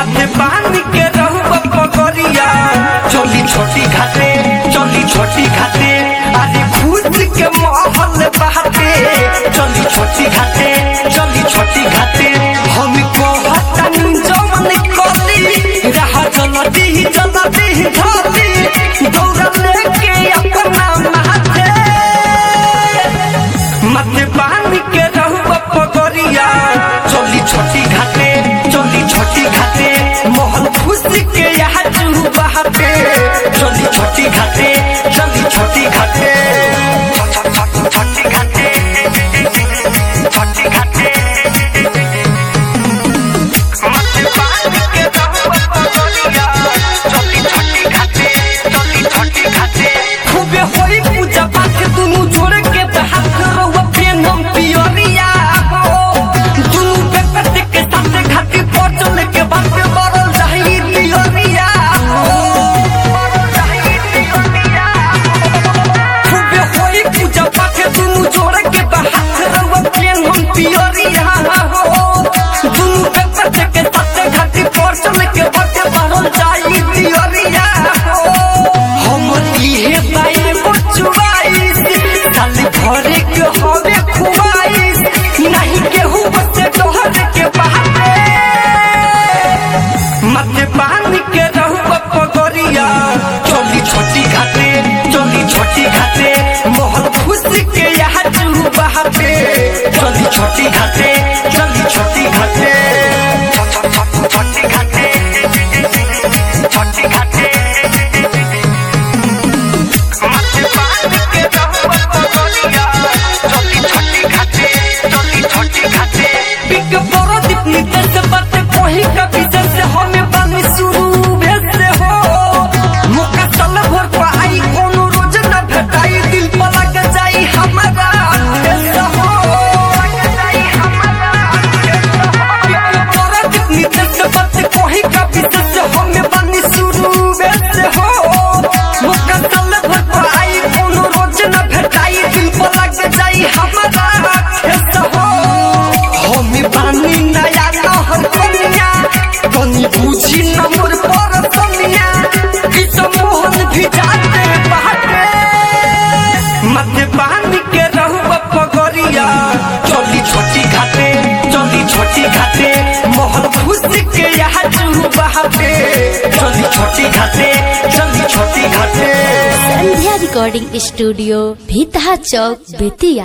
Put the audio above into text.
माथे पानी के रहू पगरिया चली छोटी घाटे अरे खुद के महल बहाते चली छोटी घाटे हम कहतनी जवन कली रहा चलती धरती दौड़ लेके अपना माथे पानी के रहू पगरिया चली छोटी घाटे मोहन खुशी के यहाँ चू बहाते चली छोटी घाटे खूबे होई पूजा पाठ दुनू जोड़ के हाथ रहुआ प्रेम हम पियरिया हो दुनू बेकत के साथ घाटी पर चल के बात बरल जाई पियरिया खूबे होई पूजा पाठ दुनू जोड़ के हाथ रहुआ प्रेम हम पियरिया हो दुनू बेकत के साथ घाटी पर चल के बात बरल जाई पियरिया घरे के हवे खुआइस नहीं केहू बच्चे तोहर के बहाते माथे पानी के रहू पगरिया चली छोटी घाटे मोहन खुशी के यहाँ चू बहाते चली छोटी घाटे वही कभी से हमें पानी शुरू भेजते हो मौका चल भर पाई कोनो रोज न भेटाई दिल पर लग जाई हमारा ऐसा हो वही कभी से हमें पानी शुरू भेजते हो मौका चल भर पाई कोनो रोज न भेटाई दिल पर लग जाई हमारा ऐसा हो हमें पानी नया नहर कनी बुझी न मोर पर समिया किस मोहन भी जाते बहाते माथे पानी के रहू पगरिया चली छोटी घाटे मोहन खुशी के यहाँ चू बहाते चली छोटी घाटे संध्या रिकॉर्डिंग स्टूडियो भीतहा चौक बेतिया।